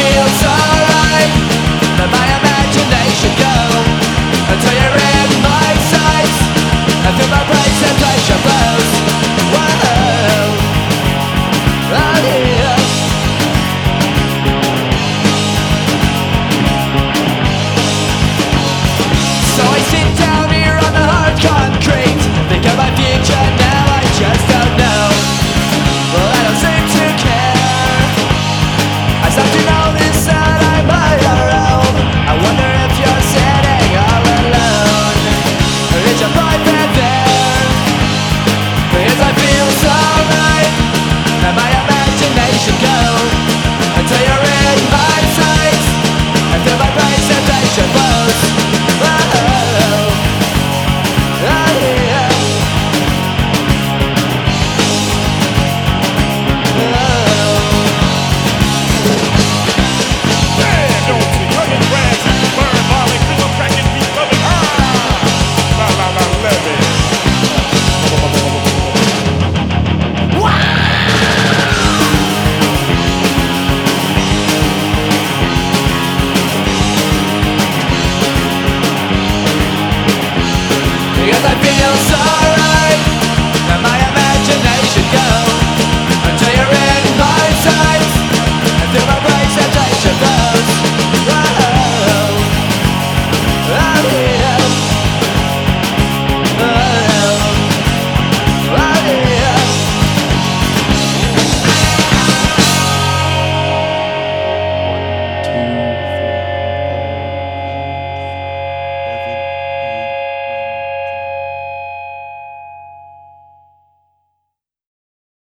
feels alright. Let my imagination go until you're in my sights. I feel my brains and pleasure blows. Whoa, oh yeah. So I sit down here on the hard concrete, think of my future now, I just don't know. Well, I don't seem to care. I start to notice that I'm on your own. I wonder if you're sitting all alone, or is your boyfriend there? Because I feel so right. Let my imagination go until you're in my sights. I feel my brain sensation blows. Because I feel so